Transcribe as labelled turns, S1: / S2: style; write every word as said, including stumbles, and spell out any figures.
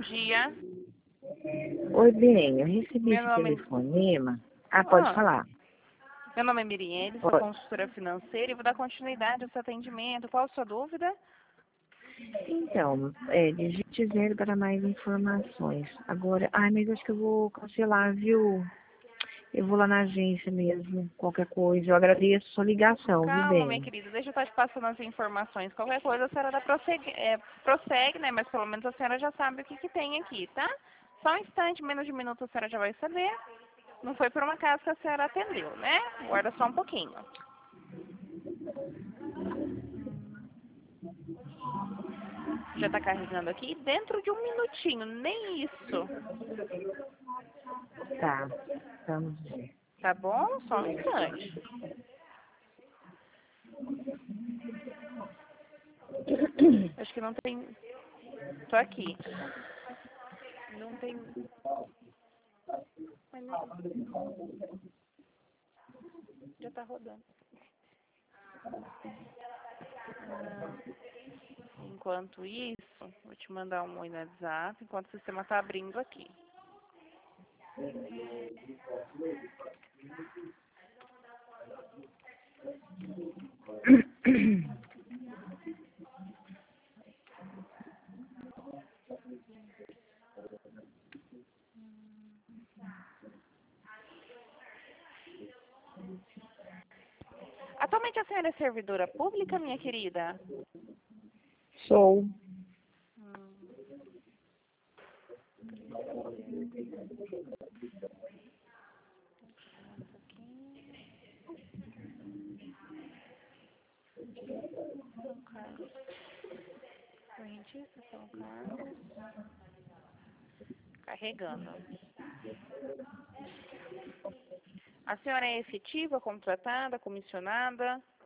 S1: dia.
S2: Oi, bem, eu recebi
S1: Meu
S2: esse
S1: nome,
S2: telefonema. Ah, pode
S1: ah,
S2: falar.
S1: meu nome é Mirielle, sou
S2: Oi.
S1: consultora financeira e vou dar continuidade ao seu atendimento. Qual a sua dúvida?
S2: Então, é, digite zero para mais informações. Agora, ai, mas acho que eu vou cancelar, viu? Eu vou lá na agência mesmo, qualquer coisa. Eu agradeço a sua ligação, viu,
S1: Calma, minha
S2: bem?
S1: querida, deixa eu estar te passando as informações. Qualquer coisa a senhora dá prossegue, é, prossegue, né? Mas pelo menos a senhora já sabe o que, que tem aqui, tá? Só um instante, menos de um minuto a senhora já vai saber. Não foi por uma casa que a senhora atendeu, né? Guarda só um pouquinho. Já está carregando aqui dentro de um minutinho, nem isso.
S2: Tá, vamos ver.
S1: Tá bom? Só um instante. Acho que não tem. Tô aqui. Não tem. Mas não. Já tá rodando. Ah, enquanto isso, vou te mandar um oi no WhatsApp, enquanto o sistema tá abrindo aqui. Atualmente a senhora é servidora pública, minha querida?
S2: Sou.
S1: Hum, essa aqui. São Carlos. Correntista, São Carlos. Carregando. A senhora é efetiva, contratada, comissionada?